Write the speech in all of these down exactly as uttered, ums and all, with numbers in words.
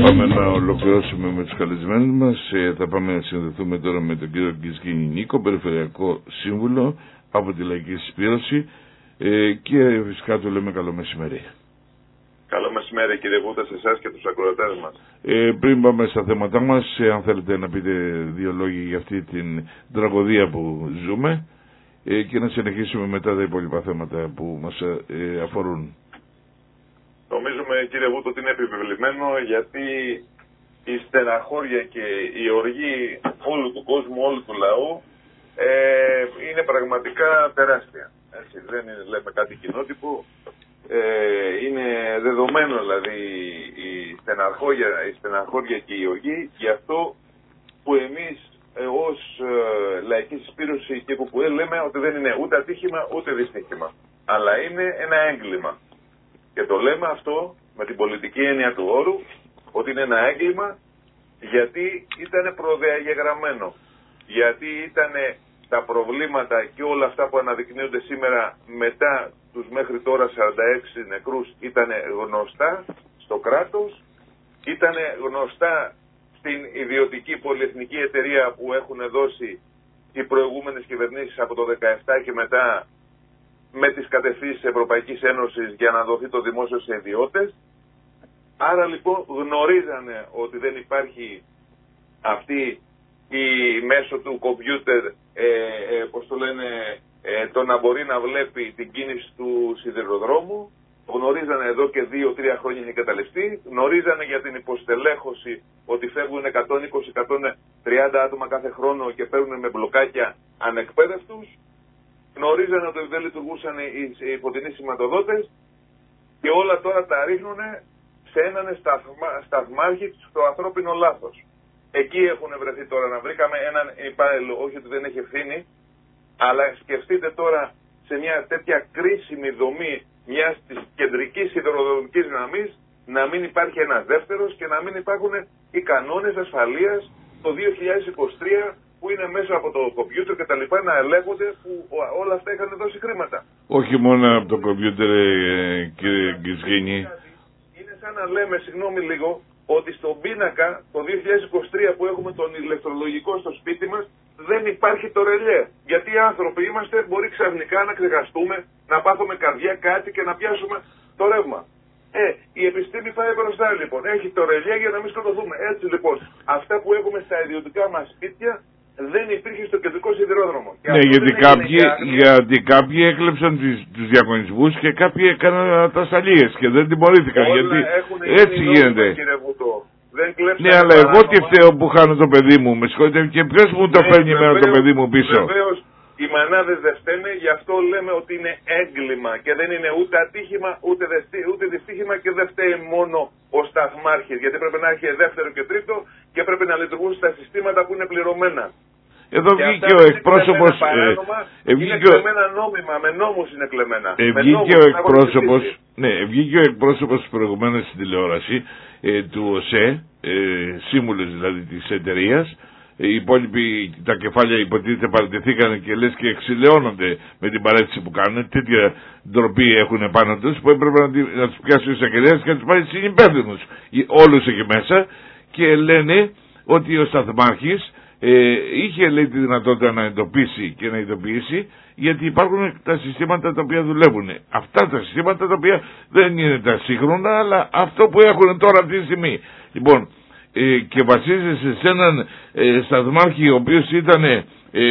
πάμε να ολοκληρώσουμε με τους καλεσμένους μας. Ε, θα πάμε να συνδεθούμε τώρα με τον κύριο Γκυζγένη Νίκο, Περιφερειακό Σύμβουλο από τη Λαϊκή Συσπήρωση, ε, και φυσικά του λέμε καλό μεσημέρι. Καλό μεσημέρι κύριε Βούτα, σε εσάς και τους ακροατές μας. Ε, πριν πάμε στα θέματά μας, ε, αν θέλετε να πείτε δύο λόγια για αυτή την τραγωδία που ζούμε, ε, και να συνεχίσουμε μετά τα υπόλοιπα θέματα που μας ε, αφορούν. Νομίζουμε κύριε Βούτα ότι είναι επιβεβλημένο, γιατί η στεναχώρια και η οργή όλου του κόσμου, όλου του λαού ε, είναι πραγματικά τεράστια. Έτσι, δεν είναι, λέμε κάτι κοινότυπο. Ε, είναι δεδομένο δηλαδή η στεναχώρια, η στεναχώρια και η οργή. Γι' αυτό που εμείς ε, ως ε, Λαϊκή Συσπήρωση και που λέμε ότι δεν είναι ούτε ατύχημα ούτε δυστύχημα, αλλά είναι ένα έγκλημα. Και το λέμε αυτό με την πολιτική έννοια του όρου, ότι είναι ένα έγκλημα γιατί ήταν προδιαγεγραμμένο. Γιατί ήταν τα προβλήματα και όλα αυτά που αναδεικνύονται σήμερα μετά τους μέχρι τώρα σαράντα έξι νεκρούς ήταν γνωστά στο κράτος, ήταν γνωστά στην ιδιωτική πολυεθνική εταιρεία που έχουν δώσει οι προηγούμενες κυβερνήσεις από το δεκαεπτά και μετά με τις κατευθύνσεις Ευρωπαϊκής Ένωσης για να δοθεί το δημόσιο σε ιδιώτες. Άρα λοιπόν γνωρίζανε ότι δεν υπάρχει αυτή η μέσω του κομπιούτερ, ε, ε, πώς το λένε, ε, το να μπορεί να βλέπει την κίνηση του σιδηροδρόμου. Γνωρίζανε εδώ και δύο τρία χρόνια είναι καταληφθεί. Γνωρίζανε για την υποστελέχωση ότι φεύγουν εκατόν είκοσι με εκατόν τριάντα άτομα κάθε χρόνο και παίρνουν με μπλοκάκια ανεκπαίδευτους. Γνωρίζανε ότι δεν λειτουργούσαν οι φωτεινοί σηματοδότες και όλα τώρα τα ρίχνουν σε έναν σταθμα, σταθμάρχη στο ανθρώπινο λάθος. Εκεί έχουν βρεθεί τώρα. Να βρήκαμε έναν υπάλληλο, όχι ότι δεν έχει ευθύνη, αλλά σκεφτείτε τώρα σε μια τέτοια κρίσιμη δομή μιας της κεντρικής σιδηροδρομικής γραμμής να μην υπάρχει ένας δεύτερος και να μην υπάρχουν οι κανόνες ασφαλείας το δύο χιλιάδες είκοσι τρία που είναι μέσα από το κομπιούτερ και τα λοιπά να ελέγχονται, που όλα αυτά είχαν δώσει χρήματα. Όχι μόνο από το κομπιούτερ, ε, κύριε Γκυζγένη. Είναι σαν να λέμε, συγγνώμη λίγο, ότι στον πίνακα το δύο χιλιάδες είκοσι τρία που έχουμε τον ηλεκτρολογικό στο σπίτι μας δεν υπάρχει το ρελιέ. Γιατί οι άνθρωποι είμαστε, μπορεί ξαφνικά να ξεχαστούμε, να πάθουμε καρδιά κάτι και να πιάσουμε το ρεύμα. Ε, η επιστήμη πάει μπροστά λοιπόν. Έχει το ρελιέ για να μην σκοτωθούμε. Έτσι λοιπόν, αυτά που έχουμε στα ιδιωτικά μας σπίτια δεν υπήρχε στο κεντρικό σιδηρόδρομο. Ναι, γιατί κάποιοι, γιατί κάποιοι έκλεψαν τους, τους διαγωνισμούς και κάποιοι έκαναν τα σταλίες και δεν τιμωρήθηκαν. Γιατί έτσι γίνεται. Δεν ναι, αλλά εγώ τι φταίω που χάνω το παιδί μου, με συγχωρείτε, και ποιος μου το ναι, παίρνει με το παιδί μου πίσω. Βεβαίως, οι μανάδες δεν φταίνε, γι' αυτό λέμε ότι είναι έγκλημα και δεν είναι ούτε ατύχημα ούτε, δεστι, ούτε δυστύχημα και δεν φταίει μόνο ο σταθμάρχης, γιατί πρέπει να έχει δεύτερο και τρίτο και πρέπει να λειτουργούν τα συστήματα που είναι πληρωμένα. Εδώ βγήκε ο εκπρόσωπος. Ε, είναι κλεμμένα νόμιμα, με νόμους είναι κλεμμένα. Ε, βγήκε ο εκπρόσωπος, ναι, βγήκε ο εκπρόσωπος προηγουμένως στην τηλεόραση ε, του ΟΣΕ, ε, σύμβουλος δηλαδή της εταιρείας. Οι υπόλοιποι, τα κεφάλια υποτίθεται παραιτηθήκαν και λες και εξηλαιώνονται με την παρέτηση που κάνουν. Τέτοια ντροπή έχουν πάνω τους που έπρεπε να, να τους πιάσει ο εισαγγελέας και να τους πάρει συνυπεύθυνους όλους εκεί μέσα, και λένε ότι ο σταθμάρχης ε, είχε λέει τη δυνατότητα να εντοπίσει και να ειδοποιήσει, γιατί υπάρχουν τα συστήματα τα οποία δουλεύουν. Αυτά τα συστήματα τα οποία δεν είναι τα σύγχρονα, αλλά αυτό που έχουν τώρα αυτή τη στιγμή. Λοιπόν, ε, και βασίζεσαι σε έναν ε, σταθμάρχη ο οποίος ήταν ε,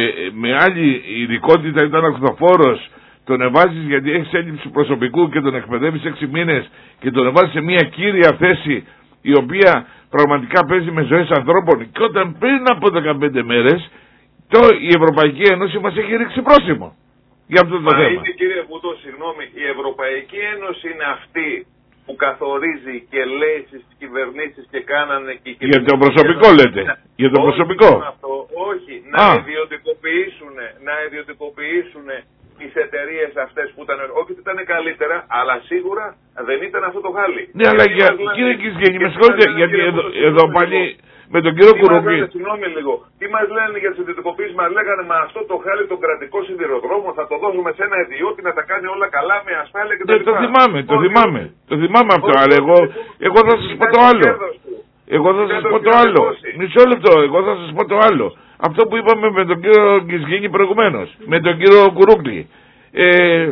με άλλη ειδικότητα, ήταν ακτοφόρος, τον εβάζεις γιατί έχεις έλλειψη προσωπικού και τον εκπαιδεύεις έξι μήνες και τον εβάζεις σε μια κύρια θέση η οποία πραγματικά παίζει με ζωές ανθρώπων, και όταν πριν από δεκαπέντε μέρες το, η Ευρωπαϊκή Ένωση μας έχει ρίξει πρόσημο για αυτό το Μα θέμα. Είναι, κύριε Βούτο, συγγνώμη, η Ευρωπαϊκή Ένωση είναι αυτή που καθορίζει και λέει στις κυβερνήσεις και κάνανε και... Για το προσωπικό και λέτε, να... για το όχι προσωπικό. Αυτό, όχι, να ιδιωτικοποιήσουν, να ιδιωτικοποιήσουν τις εταιρείες αυτές που ήταν, όχι ότι ήταν καλύτερα, αλλά σίγουρα δεν ήταν αυτό το χάλι. Ναι, αλλά για, κύριε Γκυζγένη, με συγχωρείτε, γιατί εδώ, εδώ πάλι με τον κύριο Κουρομπή. Συγγνώμη λίγο, τι μας λένε για τις ιδιωτικοποίησεις, μας λέγανε μα αυτό το χάλι τον κρατικό σιδηροδρόμο θα το δώσουμε σε ένα ιδιώτη να τα κάνει όλα καλά με ασφάλεια και τα ναι, το θυμάμαι, το θυμάμαι, το θυμάμαι αυτό, αλλά εγώ, εγώ θα σας πω το άλλο. Εγώ θα σας πω το άλλο. Μισό λεπτό, εγώ θα σας πω το άλλο. Αυτό που είπαμε με τον κύριο Γκισγίνη προηγουμένως, με τον κύριο Κουρούκλη. Ε,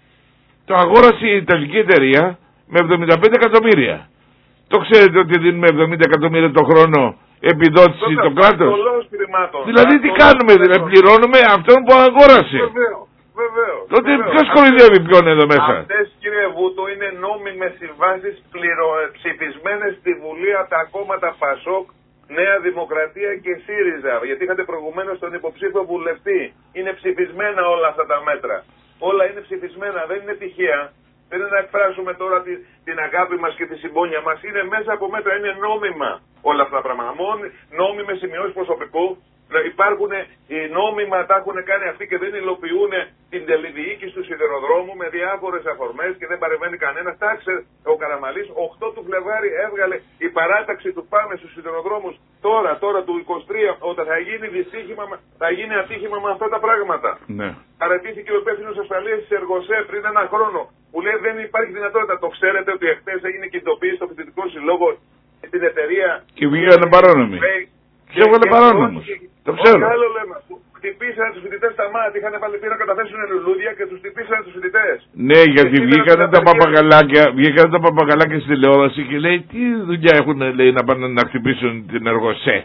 το αγόρασε η Ιταλική εταιρεία με εβδομήντα πέντε εκατομμύρια. Το ξέρετε ότι δίνουμε εβδομήντα εκατομμύρια το χρόνο επιδότηση το κράτος. Δηλαδή τι κάνουμε, δηλαδή πληρώνουμε αυτόν που αγόρασε. Βεβαίως. Τότε βεβαίως. ποιος κοροϊδεύει ποιον εδώ μέσα. Αυτές, κύριε Βούτο, είναι νόμιμες συμβάσεις πληρο... ψηφισμένες στη Βουλή από τα κόμματα Πασόκ, Νέα Δημοκρατία και ΣΥΡΙΖΑ. Γιατί είχατε προηγουμένως τον υποψήφιο βουλευτή. Είναι ψηφισμένα όλα αυτά τα μέτρα. Όλα είναι ψηφισμένα, δεν είναι τυχαία. Δεν είναι να εκφράσουμε τώρα τη, την αγάπη μας και τη συμπόνια μας. Είναι μέσα από μέτρα, είναι νόμιμα όλα αυτά τα πράγματα. Μόνο νόμιμες σημειώσεις προσωπικού. Υπάρχουν οι νόμιμα, τα έχουν κάνει αυτοί και δεν υλοποιούν την τελειδιοίκηση του σιδηροδρόμου με διάφορες αφορμές και δεν παρεμβαίνει κανένας. Τάξε ο Καραμαλής, οκτώ του Φλεβάρι έβγαλε η παράταξη του πάμε στους σιδηροδρόμους τώρα, τώρα του είκοσι τρία, όταν θα γίνει δυστύχημα, θα γίνει ατύχημα με αυτά τα πράγματα. Ναι. Παρατήθηκε ο υπεύθυνος ασφαλείας της Εργοσέ πριν ένα χρόνο που λέει δεν υπάρχει δυνατότητα. Το ξέρετε ότι εχθές έγινε κινητοποίηση στο φοιτητικό συλλόγο στην εταιρεία. Και βγήκανε παρόνομοι. Και έβγαλε παρόνομους. Το ξέρω. Όχι άλλο λέμε. Χτυπήσανε τους φοιτητές στα μάτια. Είχαν βάλει πίσω να καταθέσουν λουλούδια και τους χτυπήσανε τους φοιτητές. Ναι, γιατί βγήκανε τα παπαγαλάκια, βγήκανε τα παπαγαλάκια στη τηλεόραση και λέει τι δουλειά έχουν, λέει, να πάνε να χτυπήσουν την Εργοσέ.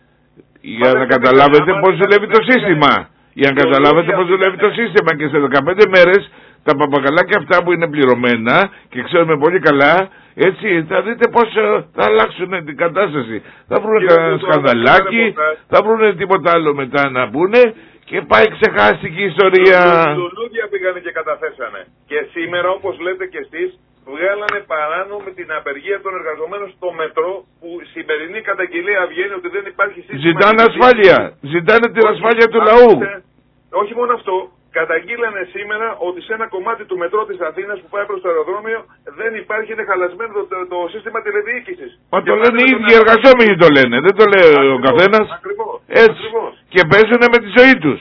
Για να καταλάβετε πώς δουλεύει το σύστημα. Για να καταλάβετε πώς δουλεύει το σύστημα. Και σε δεκαπέντε μέρες τα παπαγαλάκια αυτά που είναι πληρωμένα και ξέρουμε πολύ καλά, έτσι θα δείτε πώς θα αλλάξουν την κατάσταση. Θα βρουν κανένα σκανδαλάκι, θα βρουν τίποτα άλλο μετά να πούνε και πάει ξεχάστηκε η ιστορία. Λουλούδια πήγανε και καταθέσανε. Και σήμερα, όπως λέτε και εσείς, βγάλανε παράνομη την απεργία των εργαζομένων στο μετρό, που η σημερινή καταγγελία βγαίνει ότι δεν υπάρχει σύστημα. Ζητάνε ασφάλεια. Ζητάνε την ασφάλεια του λαού. Όχι μόνο αυτό. Καταγγείλανε σήμερα ότι σε ένα κομμάτι του μετρό της Αθήνας που πάει προς το αεροδρόμιο δεν υπάρχει, είναι χαλασμένο το, το, το σύστημα τηλεδιοίκησης. Μα το λένε οι ίδιοι εργαζόμενοι το λένε, δεν το λέει ακριβώς, ο καθένας. Ακριβώς, έτσι. Ακριβώς. Και παίζουν με τη ζωή τους.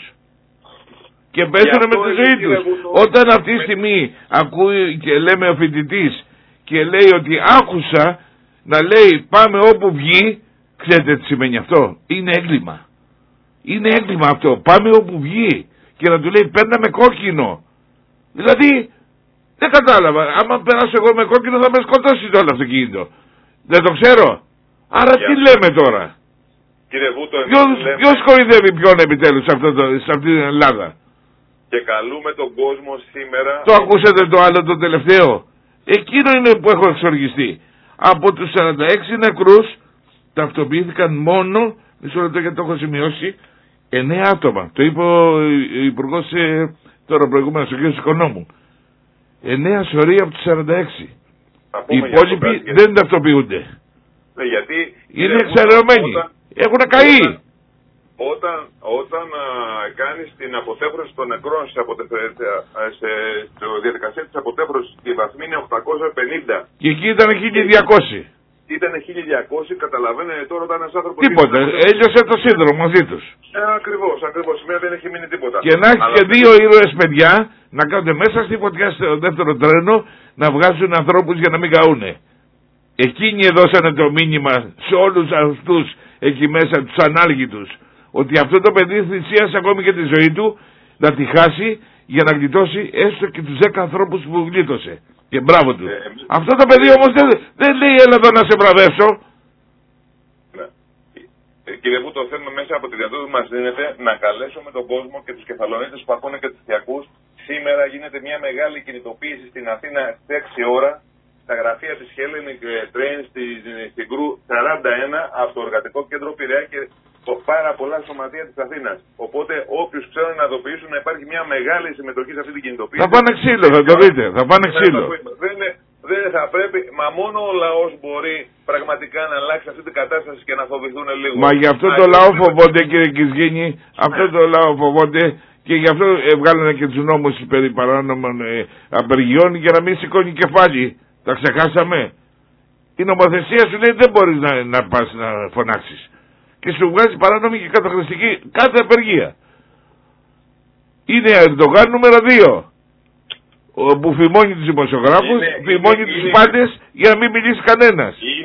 Και παίζουν με τη ζωή τους. Όταν αυτή τη στιγμή ακούει και λέμε ο φοιτητής και λέει ότι άκουσα να λέει πάμε όπου βγει, ξέρετε τι σημαίνει αυτό. Είναι έγκλημα. Είναι έγκλημα αυτό. Πάμε όπου βγει. Και να του λέει παίρναμε κόκκινο. Δηλαδή δεν κατάλαβα. Άμα περάσω εγώ με κόκκινο θα με σκοτώσει το όλο αυτοκίνητο. Δεν το ξέρω. Άρα τι αυτό λέμε τώρα. Κύριε Βούτο, ποιος, λέμε... ποιος κορυδεύει ποιον επιτέλους σε, αυτό το, σε αυτή την Ελλάδα. Και καλούμε τον κόσμο σήμερα. Το ακούσατε το άλλο το τελευταίο. Εκείνο είναι που έχω εξοργιστεί. Από τους σαράντα έξι νεκρούς ταυτοποιήθηκαν μόνο, μισό λεπτό γιατί το έχω σημειώσει, εννέα άτομα. Το είπε ο Υπουργός ε, τώρα προηγούμενος, ο κ. Οικονόμου. εννέα σωροί από τους σαράντα έξι. Οι υπόλοιποι δεν ταυτοποιούνται. Ναι, γιατί είναι εξαιρεωμένοι. Έχουν καεί. Όταν, όταν, όταν α, κάνεις την αποτέφρωση των νεκρών σε, αποτεφ... σε, σε διαδικασία της αποτέφρωσης, η βαθμή είναι οκτακόσια πενήντα. Και εκεί ήταν χίλια διακόσια. Ήταν χίλια διακόσια, καταλαβαίνετε τώρα όταν ένας άνθρωπος... Τίποτα, έλειωσε το σύνδρομο μαζί τους. Ε, ακριβώς, ακριβώς, σήμερα δεν έχει μείνει τίποτα. Και να έχει και δύο ήρωες παιδιά να κάνουν μέσα στη φωτιά στο δεύτερο τρένο να βγάζουν ανθρώπους για να μην καούνε. Εκείνοι δώσανε το μήνυμα σε όλους αυτούς εκεί μέσα, τους ανάλγητους, ότι αυτό το παιδί θυσίασε ακόμη και τη ζωή του να τη χάσει για να γλιτώσει έστω και τους δέκα ανθρώπους που γλίτωσε. Και μπράβο του. Ε, εμείς... Αυτό το παιδί όμως δεν, δεν λέει έλα εδώ να σε μπραβεύσω. Ναι. Ε, κύριε Βούτο, θέλουμε μέσα από τη δυνατότητα που μας δίνεται να καλέσουμε τον κόσμο και τους κεφαλονίτες που ακούνε και τους θειακούς. Σήμερα γίνεται μια μεγάλη κινητοποίηση στην Αθήνα στις έξι ώρα. Στα γραφεία της Hellenic Train στην Κρού σαράντα ένα από το Εργατικό Κέντρο Πειραιά και το πάρα πολλά σωματεία της Αθήνας. Οπότε όποιους ξέρουν να ειδοποιήσουν να υπάρχει μια μεγάλη συμμετοχή σε αυτή την κινητοποίηση. Θα πάνε ξύλο, θα το δείτε. Θα πάνε ξύλο. Δεν, δεν θα πρέπει, μα μόνο ο λαός μπορεί πραγματικά να αλλάξει αυτή την κατάσταση και να φοβηθούν λίγο. Μα γι' αυτό το λαό φοβόνται, κύριε Κισγίνη, αυτό το λαό φοβόνται. Και γι' αυτό βγάλανε και τους νόμους περί παράνομων ε, απεργιών για να μην σηκώνει κεφάλι. Τα ξεχάσαμε. Η νομοθεσία σου λέει δεν μπορείς να, να πας να φωνάξεις. Και σου βγάζει παράνομη και καταχρηστική κάθε απεργία. Είναι Ερντογάν νούμερο δύο. Που φημώνει τους δημοσιογράφους, φημώνει τους πάντες για να μην μιλήσει κανένας. Είναι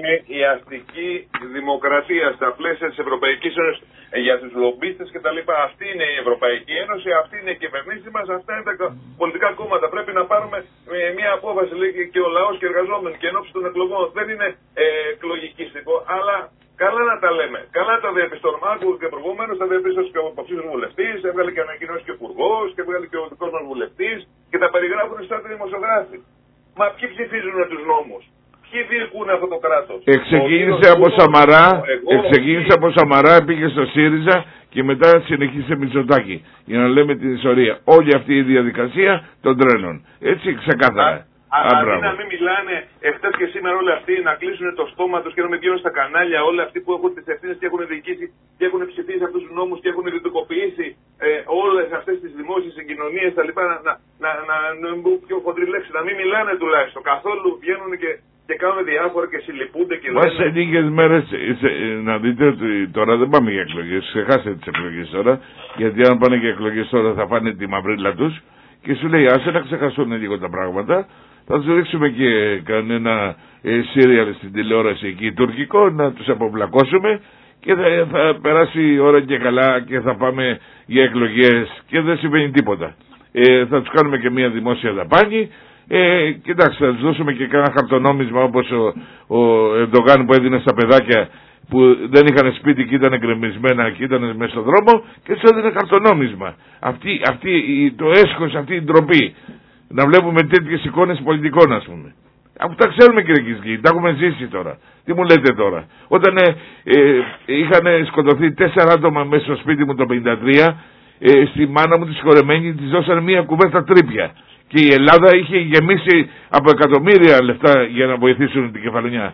είναι η αστική δημοκρατία στα πλαίσια της Ευρωπαϊκής Ένωσης για τους λομπίστες κτλ. Αυτή είναι η Ευρωπαϊκή Ένωση, αυτή είναι η κυβερνήση μας, αυτά είναι τα πολιτικά κόμματα. Πρέπει να πάρουμε μια απόφαση, λέει και ο λαός και οι εργαζόμενοι και ενόψει των εκλογών. Δεν είναι ε, εκλογικίστικο, αλλά καλά να τα λέμε. Καλά να τα διαπιστώνουμε. Άκουγα και προηγουμένως, τα διαπίστωσε και ο υποψήφιος βουλευτής, έβγαλε και ανακοινώσει και ο υπουργός και έβγαλε και ο δικός μας βουλευτής και τα περιγράφουν σαν δημοσιογράφοι. Μα ποιοι ψηφίζουν τους νόμους? Ποιοι διοικούν αυτό το κράτος? Εξεκίνησε από Σαμαρά, εξεκίνησε από Σαμαρά, πήγε στο ΣΥΡΙΖΑ και μετά συνεχίσε Μητσοτάκη. Για να λέμε την ιστορία. Όλη αυτή η διαδικασία των τρένων. Έτσι ξεκάθαρα. Αλλά αντί να μην μιλάνε εχθές και σήμερα όλοι αυτοί, να κλείσουν το στόμα τους και να μην βγαίνουν στα κανάλια όλοι αυτοί που έχουν τις ευθύνες και έχουν διοικήσει και έχουν ψηφίσει αυτούς τους νόμους και έχουν ιδιωτικοποιήσει ε, όλες αυτές τις δημόσιες συγκοινωνίες τα λοιπά, να, να, να, να, να μπουν πιο χοντρή λέξη, να μην μιλάνε τουλάχιστον. Καθόλου βγαίνουν και, και κάνουν διάφορα και συλληπούνται και λένε. Μα σε λίγες μέρες, να δείτε ότι τώρα δεν πάμε για εκλογές, ξεχάστε τις εκλογές τώρα, γιατί αν πάνε για εκλογές τώρα θα φάνε τη μαυρίλα τους και σου λέει άσε να ξεχάσουν λίγο τα πράγματα. Θα τους ρίξουμε και κανένα ε, σύριαλ στην τηλεόραση εκεί τουρκικό, να τους αποβλακώσουμε και θα, θα περάσει η ώρα και καλά και θα πάμε για εκλογές και δεν συμβαίνει τίποτα. Ε, θα τους κάνουμε και μια δημόσια δαπάνη. Ε, κοιτάξτε, θα τους δώσουμε και κανένα χαρτονόμισμα όπως ο, ο Ερντογάν που έδινε στα παιδάκια που δεν είχαν σπίτι και ήταν εγκρεμισμένα και ήταν μέσα στον δρόμο και τους έδινε χαρτονόμισμα. Αυτή, αυτή, το έσχος, αυτή η ντροπή. Να βλέπουμε τέτοιες εικόνες πολιτικών, ας πούμε. Αφού τα ξέρουμε, κύριε Κισκή, τα έχουμε ζήσει τώρα. Τι μου λέτε τώρα? Όταν ε, ε, είχαν σκοτωθεί τέσσερα άτομα μέσα στο σπίτι μου το πενήντα τρία, ε, στη μάνα μου τη συγχωρεμένη της δώσαν μία κουβέρτα τρίπια. Και η Ελλάδα είχε γεμίσει από εκατομμύρια λεφτά για να βοηθήσουν την Κεφαλονιά.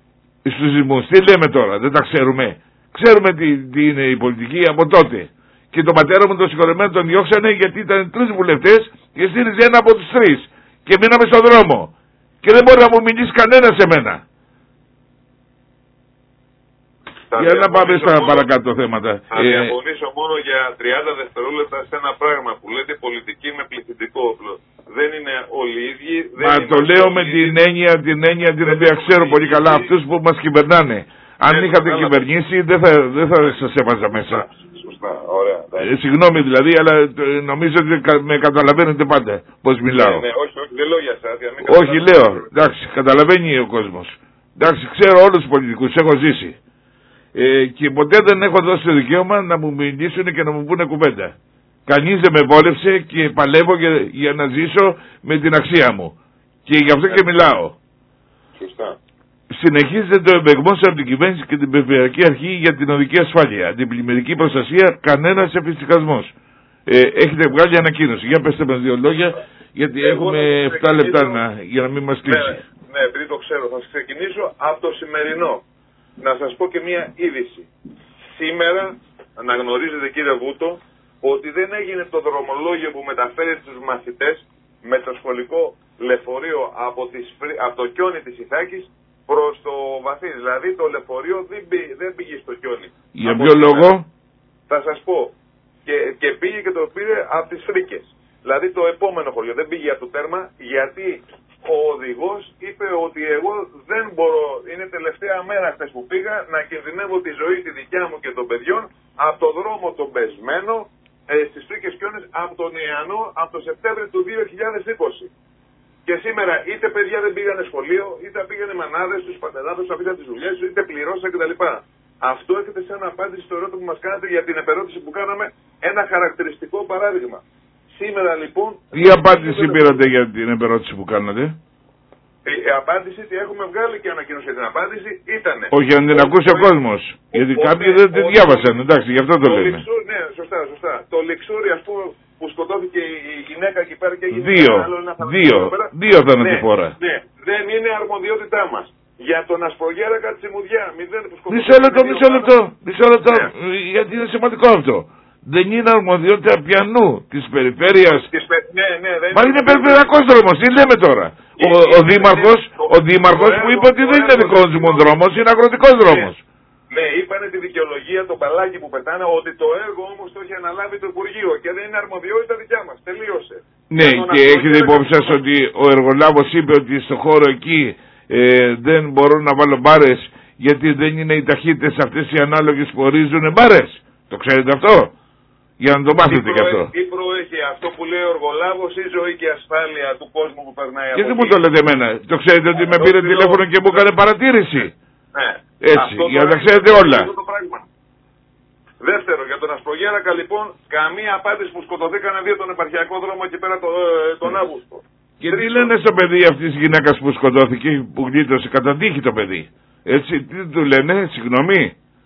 Στους σεισμούς. Τι λέμε τώρα? Δεν τα ξέρουμε? Ξέρουμε τι, τι είναι η πολιτική από τότε. Και τον πατέρα μου τον συγχωρεμένο τον διώξανε γιατί ήταν τρεις βουλευτές και στήριζε ένα από τους τρεις. Και μείναμε στον δρόμο. Και δεν μπορεί να μου μιλήσει κανένα σε μένα. Για να πάμε στα μόνο, παρακάτω θέματα. Θα ε, διαφωνήσω μόνο για τριάντα δευτερόλεπτα σε ένα πράγμα που λέτε πολιτική με πληθυντικό όπλο. Δεν είναι όλοι οι ίδιοι. Δεν Μα το λέω με την έννοια, την έννοια την οποία ξέρω πολύ καλά αυτούς που μας κυβερνάνε. Αν ναι, είχατε κυβερνήσει δεν θα, δεν θα σας έβαζα μέσα. Σωστά, ωραία. Ε, συγγνώμη δηλαδή, αλλά νομίζω ότι με καταλαβαίνετε πάντα πώς μιλάω. Ναι, ναι, όχι, όχι, δεν λέω για σας. Όχι, λέω. Εντάξει, καταλαβαίνει ο κόσμος. Εντάξει, ξέρω όλους τους πολιτικούς, έχω ζήσει. Ε, και ποτέ δεν έχω δώσει το δικαίωμα να μου μιλήσουν και να μου πούνε κουβέντα. Κανείς δεν με βόλεψε και παλεύω για, για να ζήσω με την αξία μου. Και γι' αυτό και μιλάω. Σωστά. Συνεχίζεται το εμπεγμός από την κυβέρνηση και την Περιφερειακή Αρχή για την οδική ασφάλεια. Την πλημμυρική προστασία, κανένας εφησυχασμός. Ε, έχετε βγάλει ανακοίνωση. Για πέστε μας δύο λόγια, γιατί Εγώ έχουμε επτά λεπτά να, για να μην μας κλείσει. Ναι, ναι, επειδή το ξέρω, θα ξεκινήσω από το σημερινό. Να σας πω και μία είδηση. Σήμερα αναγνωρίζετε, κύριε Βούτο, ότι δεν έγινε το δρομολόγιο που μεταφέρει τους μαθητές με το σχολικό λεωφορείο από, τις, από το Κιόνι της Ιθάκης προς το Βαθύ. Δηλαδή το λεωφορείο δεν, πή, δεν πήγε στο Κιόνι. Για ποιο λόγο? Θα σας πω. Και, και πήγε και το πήρε από τις Φρίκες. Δηλαδή το επόμενο χωριό. Δεν πήγε από το τέρμα γιατί ο οδηγός είπε ότι εγώ δεν μπορώ, είναι τελευταία μέρα χθες που πήγα, να κινδυνεύω τη ζωή τη δικιά μου και των παιδιών από το δρόμο τον πεσμένο ε, στις Φρίκες Κιόνες από τον Ιαννό, από τον Σεπτέμβριο του δύο χιλιάδες είκοσι. Και σήμερα είτε παιδιά δεν πήγανε σχολείο, είτε πήγανε μανάδες, τους πατεράδες, τους αφήσαν τις δουλειές τους, είτε πληρώσαν κτλ. Αυτό έρχεται σαν απάντηση στο ερώτημα που μας κάνατε για την επερώτηση που κάναμε, ένα χαρακτηριστικό παράδειγμα. Σήμερα λοιπόν... Τι απάντηση πήρατε για την επερώτηση που κάνατε? Η, η απάντηση, τι έχουμε βγάλει και ανακοίνωση για την απάντηση, ήταν... Όχι, αν την ακούσει ο κόσμος. Γιατί ο, κάποιοι ο, δεν τη διάβασαν, εντάξει, γι' αυτό το, το λέμε. Λιξούρ, ναι, σωστά, σωστά. Το Λιξούρι, ας πούμε, που σκοτώθηκε η γυναίκα εκεί πέρα και έγινε... Δύο, άλλο, ένα δύο, δύο θανατηφόρα. Ναι, ναι, δεν είναι αρμοδιότητά μας. Για τον Ασπρογέρακα Τσιμουδιά, μηδέν που σκοτώθηκε... Μισό λεπτό, μισό λεπτό, μισό λεπτό, γιατί είναι σημαντικό αυτό. Δεν είναι αρμοδιότητα πιανού της περιφέρειας. Της, ναι, ναι, δεν Μα είναι, είναι περιφερειακός δρόμος, τι λέμε τώρα. Ο, ο, ο Δήμαρχος, ο Δήμαρχος που είπε ότι δεν είναι δικός μου δρόμος, είναι αγροτικός δρόμος. Ναι, είπανε τη δικαιολογία, το μπαλάκι που πετάνε, ότι το έργο όμως το έχει αναλάβει το Υπουργείο και δεν είναι αρμοδιότητα δικιά μας. Τελείωσε. Ναι, και έχετε υπόψη σας ότι ο εργολάβος είπε ότι στο χώρο εκεί ε, δεν μπορώ να βάλω μπάρες γιατί δεν είναι οι ταχύτητες αυτές οι ανάλογες που ορίζουν μπάρες. Το ξέρετε αυτό? Για να το μάθετε κι αυτό. Τι προέχει αυτό που λέει ο Εργολάβος ή ζωή και ασφάλεια του κόσμου που περνάει από εκεί? Γιατί μου το λέτε εμένα? Το ξέρετε ότι με πήρε τηλέφωνο και μου έκανε παρατήρηση? Ναι. Έτσι, για να τα ξέρετε όλα. Δεύτερο, για τον Ασπρογέρακα λοιπόν, καμία απάντηση που σκοτωθήκανε δύο τον επαρχιακό δρόμο εκεί πέρα τον, τον Αύγουστο. Και τι λένε στο παιδί αυτής της γυναίκας που σκοτώθηκε, που γλίτωσε κατά τύχη το παιδί? Έτσι, τι του λένε, συγγνώμη?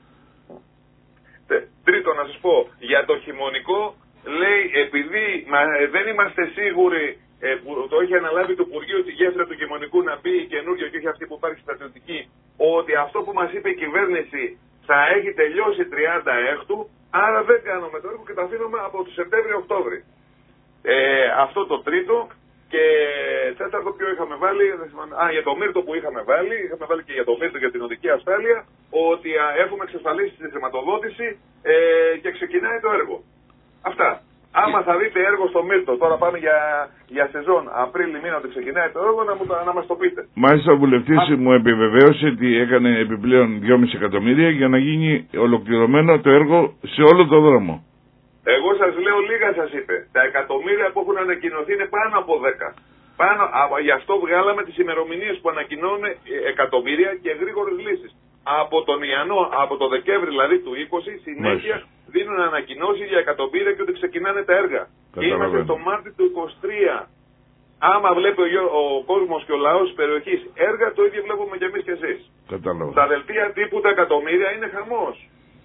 Τρίτο, να σας πω, για το χειμωνικό, λέει, επειδή μα, δεν είμαστε σίγουροι ε, που το έχει αναλάβει το Υπουργείο τη γέφυρα του χειμωνικού να μπει καινούριο και όχι αυτή που υπάρχει στρατιωτική, ότι αυτό που μας είπε η κυβέρνηση θα έχει τελειώσει τριάντα έκτου, άρα δεν κάνουμε το έργο και το αφήνουμε από το Σεπτέμβριο-Οκτώβρη. Ε, αυτό το τρίτο. Και τέταρτο ποιο είχαμε βάλει, α, για το Μύρτο που είχαμε βάλει, είχαμε βάλει και για το Μύρτο για την οδική ασφάλεια, ότι α, έχουμε εξασφαλίσει τη χρηματοδότηση ε, και ξεκινάει το έργο. Αυτά. Άμα θα δείτε έργο στο Μύρτο, τώρα πάμε για, για σεζόν, Απρίλη μήνα ότι ξεκινάει το έργο, να, μου, να μας το πείτε. Μάλιστα ο βουλευτής Α... μου επιβεβαίωσε ότι έκανε επιπλέον δυόμισι εκατομμύρια για να γίνει ολοκληρωμένο το έργο σε όλο το δρόμο. Εγώ σας λέω λίγα σας είπε. Τα εκατομμύρια που έχουν ανακοινωθεί είναι πάνω από δέκα. Πάνω, α, γι' αυτό βγάλαμε τις ημερομηνίες που ανακοινώνουν εκατομμύρια και γρήγορες λύσεις. Από τον Ιαννό, από το Δεκέμβρη δηλαδή του είκοσι, συνέχεια Μάλιστα. δίνουν ανακοινώσεις για εκατομμύρια και ότι ξεκινάνε τα έργα. Και είμαστε στο Μάρτιο του είκοσι τρία. Άμα βλέπει ο, ο κόσμος και ο λαός της περιοχής έργα, το ίδιο βλέπουμε και εμείς και εσείς. Κατάλαβα. Τα δελτία τύπου τα εκατομμύρια είναι χαμός.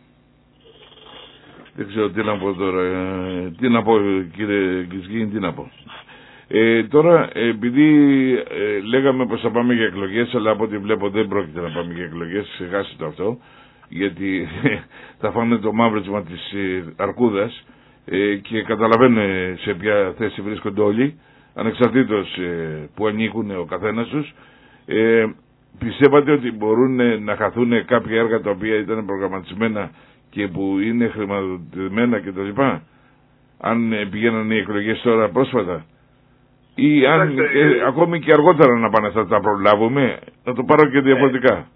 Δεν ξέρω τι να πω τώρα, ε, τι να πω κύριε Κισκίνη, τι να πω. Ε, τώρα επειδή ε, λέγαμε πως θα πάμε για εκλογές, αλλά από ό,τι βλέπω δεν πρόκειται να πάμε για εκλογές, ξεχάστε το αυτό, γιατί θα φάνε το μαύρισμα της ε, αρκούδας ε, και καταλαβαίνουν σε ποια θέση βρίσκονται όλοι, ανεξαρτήτως ε, που ανήκουν ο καθένας τους. Ε, πιστεύατε ότι μπορούν να χαθούν κάποια έργα τα οποία ήταν προγραμματισμένα και που είναι χρηματοδοτημένα και τα λοιπά, αν πηγαίνανε οι εκλογές τώρα πρόσφατα, ή αν ε, ακόμη και αργότερα να πάνε θα τα προλάβουμε, να το πάρω και διαφορετικά. Ε,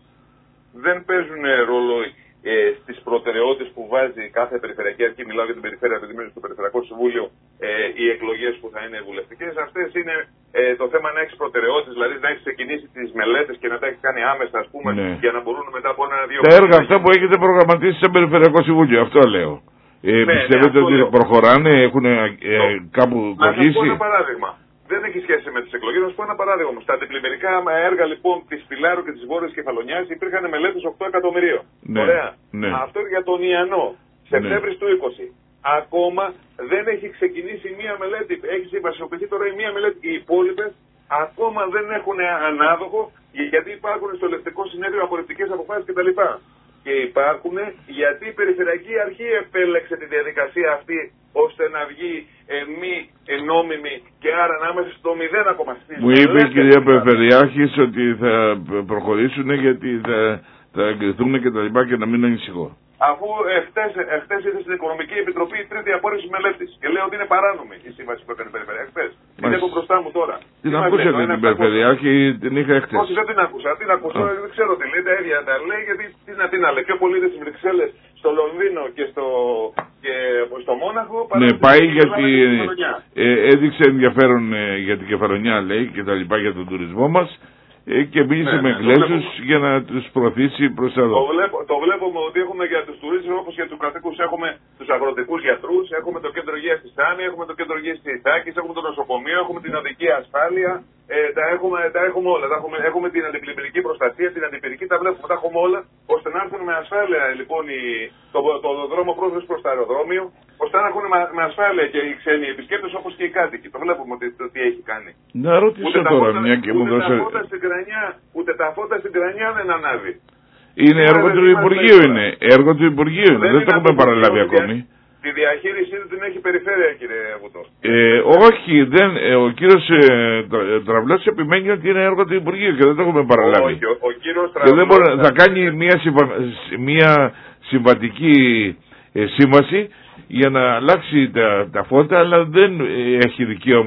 δεν παίζουν ρόλο ε, στις προτεραιότητες που βάζει κάθε περιφερειακή αρχή, μιλάω για την περιφέρεια, επειδή μένει στο Περιφερειακό Συμβούλιο, ε, οι εκλογές που θα είναι βουλευτικές. Αυτές είναι ε, το θέμα να έχεις προτεραιότητες, δηλαδή να έχεις ξεκινήσει τις μελέτες και να τα έχεις κάνει άμεσα, ας πούμε, ναι. για να μπορούν μετά από ένα-δύο. Τα έργα αυτά που έχετε προγραμματίσει σε Περιφερειακό Συμβούλιο, αυτό λέω. Ε, ναι, πιστεύετε ναι, ότι λέω. προχωράνε, έχουν ε, κάπου κολλήσει? Να σας πω ένα παράδειγμα. Δεν έχει σχέση με τις εκλογές. Να σας πω ένα παράδειγμα όμως. Στα αντιπλημμυρικά έργα λοιπόν της Πιλάρου και της Βόρειας Κεφαλονιάς υπήρχαν μελέτες οκτώ εκατομμυρίων. Ναι, Ωραία. Ναι. Αυτό για τον Ιαννό. Σεπτέμβρης ναι. του είκοσι. Ακόμα δεν έχει ξεκινήσει μία μελέτη. Έχει συμβασιοποιηθεί τώρα η μία μελέτη. Οι υπόλοιπες ακόμα δεν έχουν ανάδοχο γιατί υπάρχουν στο Ελεκτικό Συνέδριο απορριπτικές αποφάσεις κτλ. Και υπάρχουν γιατί η Περιφερειακή Αρχή επέλεξε τη διαδικασία αυτή ώστε να βγει ε, μη ε, νόμιμη και άρα να είμαστε στο μηδέν ακόμα στις. Μου είπε η κυρία Περιφερειάρχης ότι θα προχωρήσουν γιατί θα, θα εγκριθούν και τα λοιπά και να μην ανησυχώ. Αφού εχθές ήρθε στην Οικονομική Επιτροπή η τρίτη απόρριψη μελέτης και λέει ότι είναι παράνομη η σύμβαση που έκανε η Περιφερειάρχη χθες. Την έχω μπροστά μου τώρα. Την ακούσατε την Περιφερειάρχη, την είχα χθες. Όχι, δεν την άκουσα. Την ακούσα, δεν ξέρω τι λέει, τα ίδια τα λέει, γιατί τι να την άλλη. Πιο πολύ είναι στις Βρυξέλλες, στο Λονδίνο και στο, και στο Μόναχο. Ναι, πάει γιατί ε, έδειξε ενδιαφέρον ε, για την Κεφαλονιά, λέει, και τα λοιπά για τον τουρισμό μας. Ε, και μίλησε ναι, με εγγλέζους για να τους προωθήσει προς τα εδώ. Το, βλέπω, το βλέπουμε ότι έχουμε για τους τουρίστες όπως για τους κατοίκους έχουμε τους αγροτικούς γιατρούς, έχουμε το κέντρο υγείας της Σάμι, έχουμε το κέντρο υγείας της Ιθάκης, έχουμε το νοσοκομείο, έχουμε την οδική ασφάλεια, ε, τα, έχουμε, τα έχουμε όλα. Τα έχουμε, έχουμε την αντιπλημμυρική προστασία, την αντιπυρική, τα βλέπουμε, τα έχουμε όλα, ώστε να έρθουν με ασφάλεια λοιπόν οι, το, το, το δρόμο πρόσβαση προς το αεροδρόμιο, ώστε να έχουν με ασφάλεια και οι ξένοι επισκέπτες όπως και οι κάτοικοι. Το βλέπουμε ότι το τι έχει κάνει. Να ρωτήσω τώρα μια και μου δώσε. Ούτε τα φώτα στην Κρανιά δεν ανάβει. Είναι έργο του Υπουργείου είναι. Έργο του Υπουργείου είναι. Δεν το έχουμε παραλάβει ακόμη. Τη διαχείρισή του την έχει περιφέρεια, κύριε Βουτό. Ε, όχι, δεν, ε, ο κύριος ε, Τραυλός επιμένει ότι είναι έργο του Υπουργείου και δεν το έχουμε παραλάβει. Όχι, ο, ο κύριος Τραυλός θα κάνει μια, συμβα, μια συμβατική ε, σύμβαση για να αλλάξει τα, τα φώτα, αλλά δεν ε, έχει δικαίωμα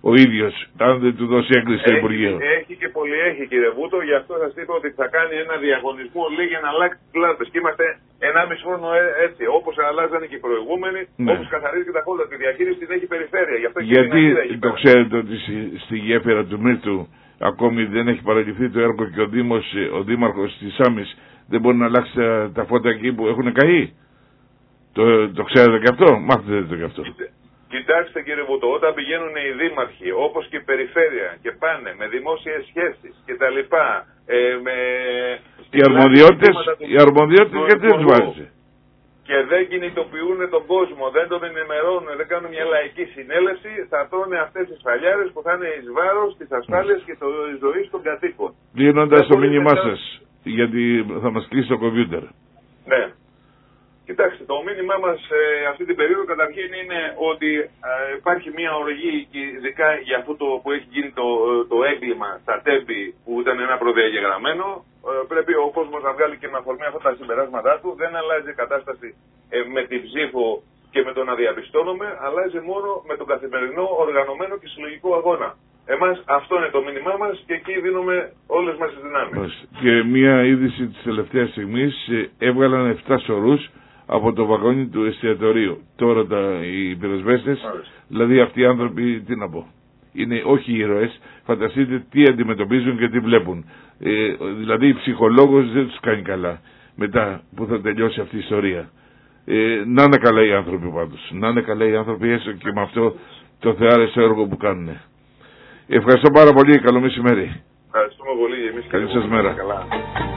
ο ίδιος, αν δεν του δώσει έγκριση στο Υπουργείο. Έχει και πολυέχει, κύριε Βούτο, γι' αυτό σας είπα ότι θα κάνει ένα διαγωνισμό λέει για να αλλάξει τις πλάτες. Και είμαστε ενάμιση χρόνο έτσι, όπως αλλάζανε και οι προηγούμενοι, ναι. Όπως καθαρίζει και τα χώρα. Τη διαχείριση την έχει περιφέρεια. Γι' αυτό γιατί και το ξέρετε ότι στη γέφυρα του Μύρτου ακόμη δεν έχει παραλυφθεί το έργο και ο, Δήμος, ο Δήμαρχος της Σάμης δεν μπορεί να αλλάξει τα, τα φώτα εκεί που έχουν καεί. Το, το ξέρετε και αυτό, μάθετε το και αυτό. Κοιτάξτε κύριε Βούτο, όταν πηγαίνουν οι δήμαρχοι όπως και η περιφέρεια και πάνε με δημόσιες σχέσεις και τα λοιπά, ε, με... Οι αρμοδιότητες, οι αρμοδιότητες γιατί δεν τους βάζει. Και δεν κινητοποιούν τον κόσμο, δεν τον ενημερώνουν, δεν κάνουν μια λαϊκή συνέλευση, θα τρώνε αυτές τις φαλιάρες που θα είναι εις βάρος της ασφάλειας και της ζωής των κατοίκων. Κλείνοντας το μήνυμά σας, γιατί θα μας κλείσει το κομπιούτερ. Ναι. Κοιτάξτε, το μήνυμά μας ε, αυτή την περίοδο καταρχήν είναι ότι ε, υπάρχει μια οργή, ειδικά για αυτό το που έχει γίνει το, το έγκλημα στα τέμπη που ήταν ένα προδιαγεγραμμένο. Ε, πρέπει ο κόσμος να βγάλει και με αφορμή αυτά τα συμπεράσματά του. Δεν αλλάζει η κατάσταση ε, με την ψήφο και με το να διαπιστώνουμε, αλλάζει μόνο με τον καθημερινό οργανωμένο και συλλογικό αγώνα. Εμάς αυτό είναι το μήνυμά μας και εκεί δίνουμε όλες μας τις δυνάμεις. Και μια είδηση της τελευταίας στιγμής, ε, έβγαλαν επτά σωρούς από το βαγόνι του εστιατορίου. Τώρα τα, οι πυροσβέστες, δηλαδή αυτοί οι άνθρωποι, τι να πω, είναι όχι ήρωες, φανταστείτε τι αντιμετωπίζουν και τι βλέπουν. Ε, δηλαδή η ψυχολόγος δεν τους κάνει καλά μετά που θα τελειώσει αυτή η ιστορία. Ε, να είναι καλά οι άνθρωποι πάντως, να είναι καλά οι άνθρωποι έστω και με αυτό το θεάρεστο έργο που κάνουν. Ευχαριστώ πάρα πολύ, καλό μεσημέρι. Ευχαριστούμε πολύ, εμείς καλή σας μέρα. Καλά.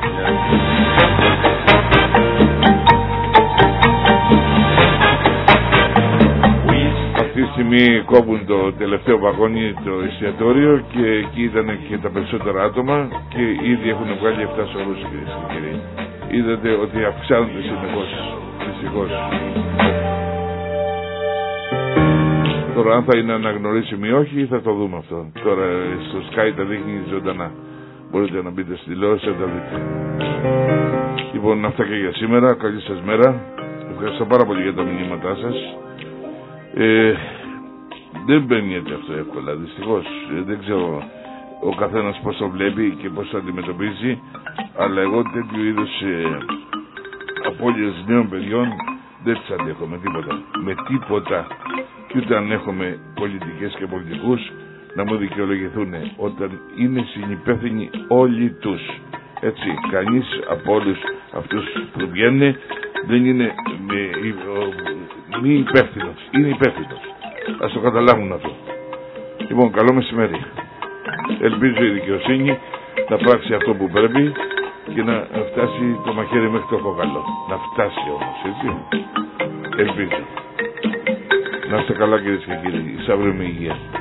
Αυτή τη στιγμή κόβουν το τελευταίο βαγόνι το εστιατόριο και εκεί ήταν και τα περισσότερα άτομα και ήδη έχουν βγάλει επτά σωρούς, κυρίες και κύριοι. Είδατε ότι αυξάνονται συνεχώς, δυστυχώς. Τώρα αν θα είναι αναγνωρίσιμοι ή όχι θα το δούμε αυτό. Τώρα στο Sky τα δείχνει ζωντανά. Μπορείτε να μπείτε στη τηλεόραση να τα δείτε. Λοιπόν, αυτά και για σήμερα. Καλή σας μέρα. Ευχαριστώ πάρα πολύ για τα μηνύματά σας. Ε, δεν μπαίνεται αυτό εύκολα, δυστυχώς. Ε, δεν ξέρω ο καθένας πώς το βλέπει και πώς το αντιμετωπίζει, αλλά εγώ τέτοιου είδους ε, απώλειες νέων παιδιών δεν τις αντέχω με τίποτα. Με τίποτα. Και ούτε αν έχουμε πολιτικές και πολιτικούς να μου δικαιολογηθούν όταν είναι συνυπεύθυνοι όλοι τους. Έτσι, κανείς από όλους αυτούς που βγαίνουν δεν είναι μη υπεύθυνος, είναι υπεύθυνος. Ας το καταλάβουν αυτό. Λοιπόν, καλό μεσημέρι. Ελπίζω η δικαιοσύνη να πράξει αυτό που πρέπει και να φτάσει το μαχαίρι μέχρι το κόκαλο. Να φτάσει όμως, έτσι. Ελπίζω. Να είστε καλά, κυρίες και κύριοι. Σ' αύριο με υγεία.